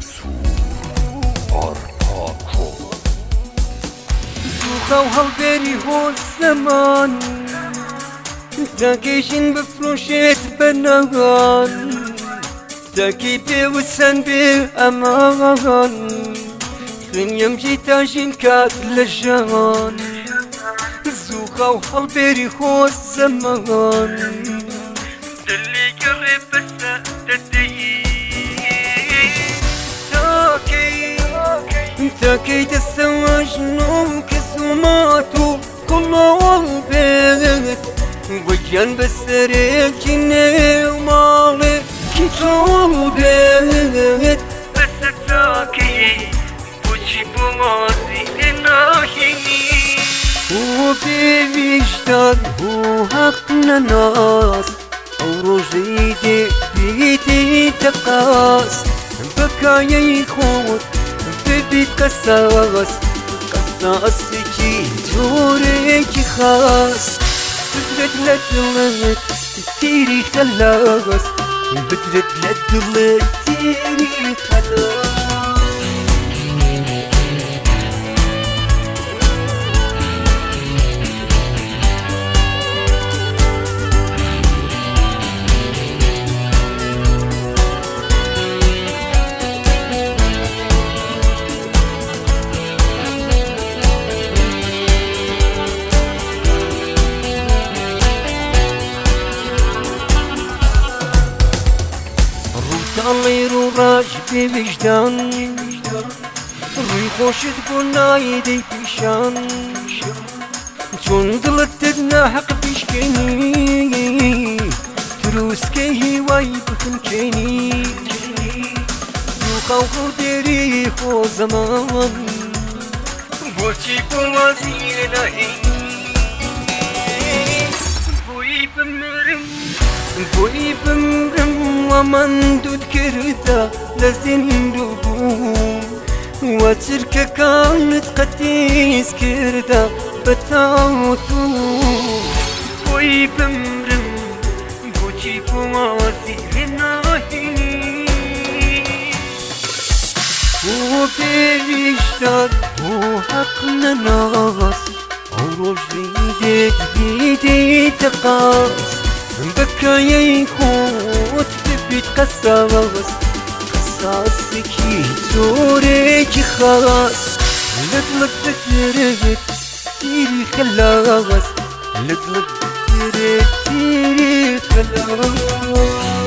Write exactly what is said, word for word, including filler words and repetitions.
زوخة وهالبيري هو الزمان تاكيشن بفروشة بنان تاكي بوسن بأمان خين يمشي تاجين كات لجان زوخة وهالبيري هو الزمان اللي قرب بس تدي تاكي تاكي تسوى جنون كسوماتو كل والبيت وجان بسريك جني ومالي كتول بيت بس تاكي بوشي بوازي لناهيني وبيشتر وحقنا ناس وروجي دي بيتي تقاس بكايا يخوت ببيت قصاص قصاص كي جوري كي خاص بدرت لدلت تيري خلاص بدرت لدلت تيري خلاص الله يروج بوجدان روي خوش تقول نايدي بشان شون ضلت تدنا حق بيشكيني تروس كي واي بخنكيني زوخة وخديري خو زمان بوشي بوازي لهي بوي بمرم بوي بمرم ومن دود كرتا لزندوبو وترك كانت قتيس كرتا بتاوتو بوي بمرم بوشي بوازي لناهيني وبيشتر وحقنا ناس وروجي ديك بيدي تقاس بكايا يخوت ببيت قصاص قصاص كي زوري كي خلاص لطلق تتربت تيري خلاص لطلق تتربت تيري خلاص